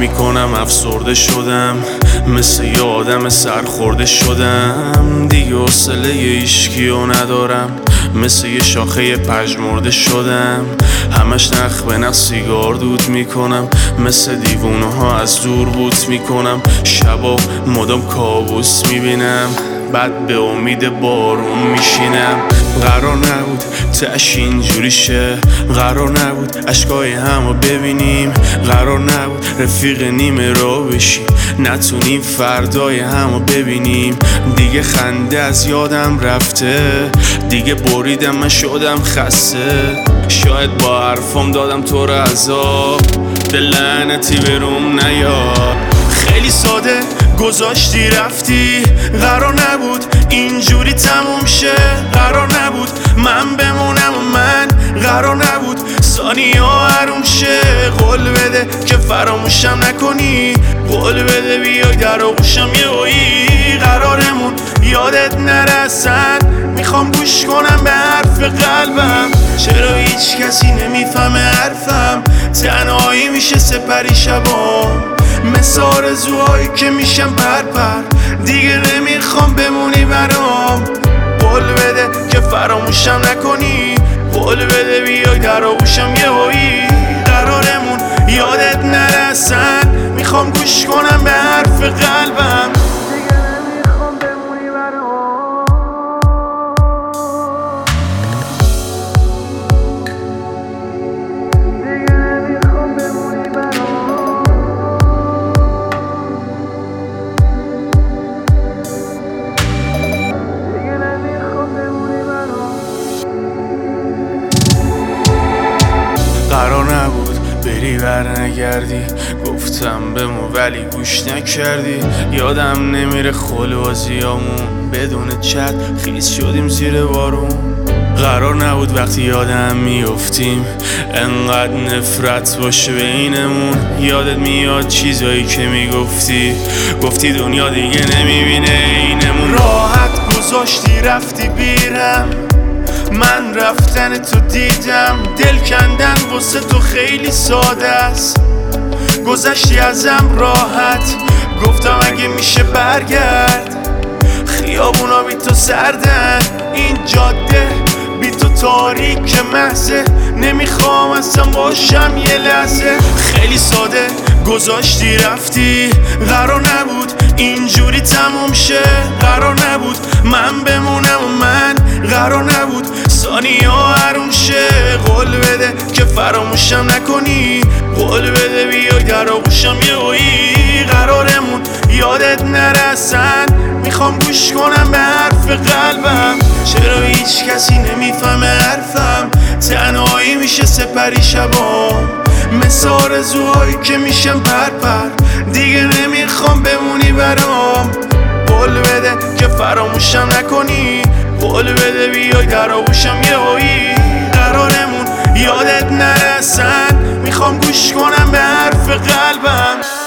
میکنم افسرده شدم، مثل یه آدم سرخورده شدم. دیگه حوصله هیچکیو ندارم، مثل یه شاخه پژمرده شدم. همش نخ به نخ سیگار دود میکنم، مثل دیوونه ها از دور بوت میکنم. شبا مدام کابوس میبینم، بعد به امید بارون میشینم. قرار نبود تش اینجوری شه، قرار نبود اشکای همو ببینیم، قرار نبود رفیق نیمه را بشیم، نتونیم فردای همو ببینیم. دیگه خنده از یادم رفته، دیگه بریدم من شدم خسته. شاید با حرفام دادم تو رو عذاب، به لعنتی بروم نیاد. خیلی ساده گذاشتی رفتی، قرار نبود اینجوری تموم شه. قرار نبود من بمونم و من قرار نبود ثانیه حروم شه. قول بده که فراموشم نکنی، قول بده بیای در آغوشم یهویی. قرارمون یادت نرسن، میخوام گوش کنم به حرف قلبم. چرا هیچ کسی نمیفهمه حرفم؟ تنهایی میشه سپری شبام، مثل آرزوهایی که میشم پر. دیگه نمیخوام بمونی برام، قول بده که فراموشم نکنی، قول بده بیای در آغوشم یهویی. قرارمون یادت نرسن، میخوام گوش کنم به حرف قلبم. قرار نبود بری برنگردی، گفتم بمون ولی گوش نکردی. یادم نمیره خلوازیامون، بدون چت خیس شدیم زیر بارون. قرار نبود وقتی یادم میافتیم انقدر نفرت باشه بینمون. یادت میاد چیزایی که گفتی دنیا دیگه نمیبینه اینمون. راحت گذاشتی رفتی بیرم، من رفتن تو دیدم. دل کندن واسه تو خیلی ساده است، گذشتی ازم راحت. گفتم اگه میشه برگرد، خیابونا بی تو سردن، این جاده بی تو تاریک محضه. نمیخوام اصلا باشم یه لحظه. خیلی ساده گذاشتی رفتی، قرار نبود اینجوری تموم شه. قرار نبود من بمونم و من قرار نبود ثانیه حروم شه. قول بده که فراموشم نکنی، قول بده بیای در آغوشم یهویی. قرارمون یادت نرسن، میخوام گوش کنم به حرف قلبم. چرا هیچ کسی نمیفهمه حرفم؟ تنهایی میشه سپری شبام، مثل آرزوهایی که میشم پر. دیگه نمیخوام بمونی برام، قول بده که فراموشم نکنی، قول بده بیای در آغوشم یهویی. قرارمون یادت نرسن، میخوام گوش کنم به حرف قلبم.